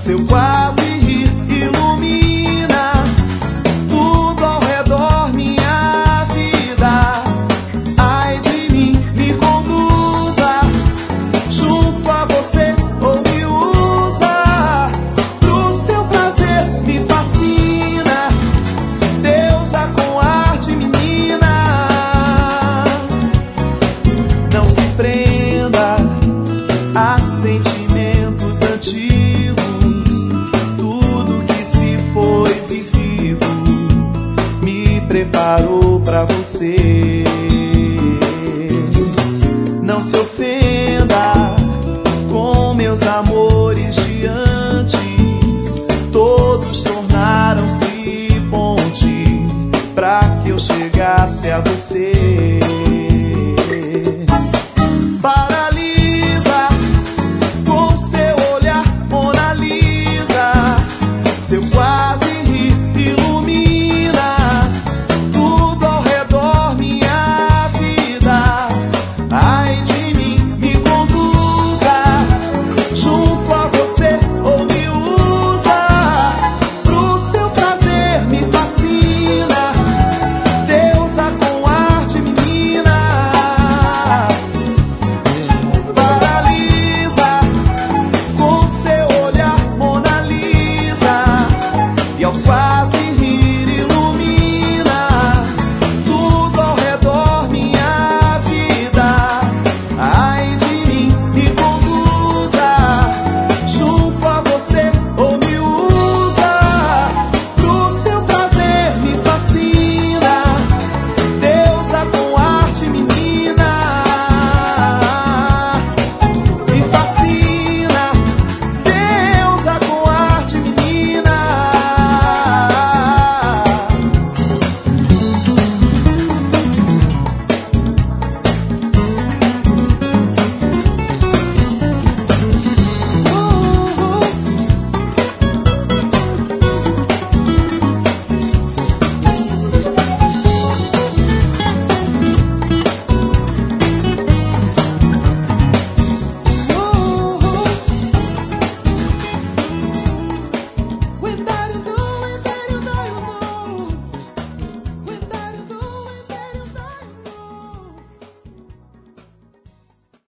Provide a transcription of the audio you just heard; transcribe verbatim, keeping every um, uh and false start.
seu quase rir ilumina tudo ao redor, minha vida. Ai de mim, me conduza junto a você ou me usa pro seu prazer, me fascina. Deusa com ar de menina, não se prenda a sentimentos antigos. Tudo que se foi vivido me preparou pra você.